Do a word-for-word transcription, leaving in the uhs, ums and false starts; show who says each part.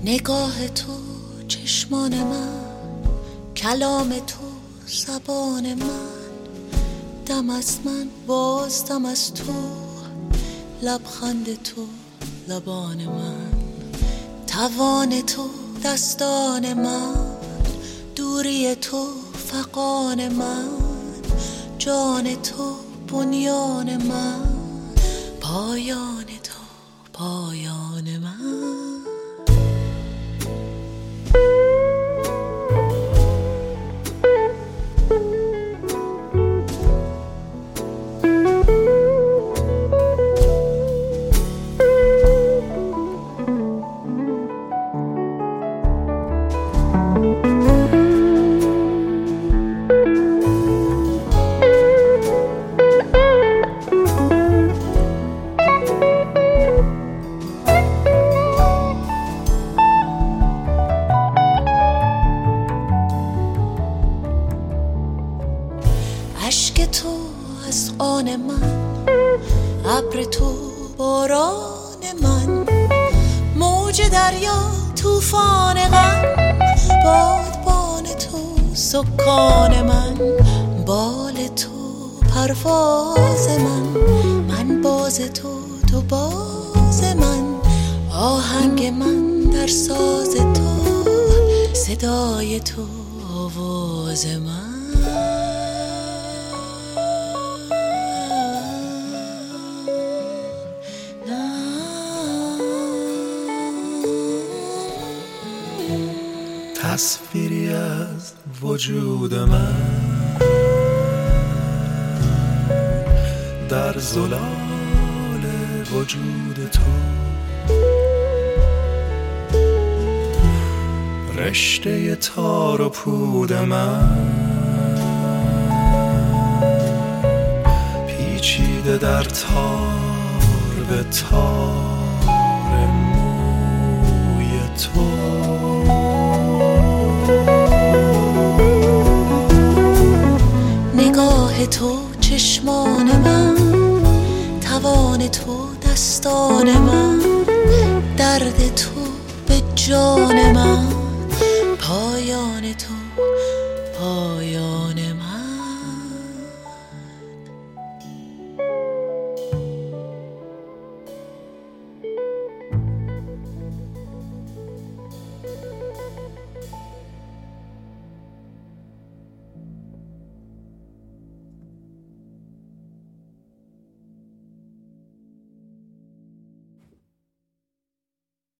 Speaker 1: نگاه تو چشمان من، کلام تو زبان من، دم از من باز دم از تو، لبخند تو لبان من، توان تو دستان من، دوری تو فغان من، جان تو بنیان من، پایان تو پایان من. اشک تو از آن من، ابر تو باران من، موج دریا طوفان غم، بادبان تو سکان من، بال تو پرواز من، من باز تو تو باز من، آهنگ من در ساز تو، صدای تو آواز من.
Speaker 2: تصویری از وجود من در زلال وجود تو، رشته تار و پود من پیچیده در تار به تار موی تو.
Speaker 1: نگاه تو چشمان من، توان تو دستان من، درد تو به جان من، پایان تو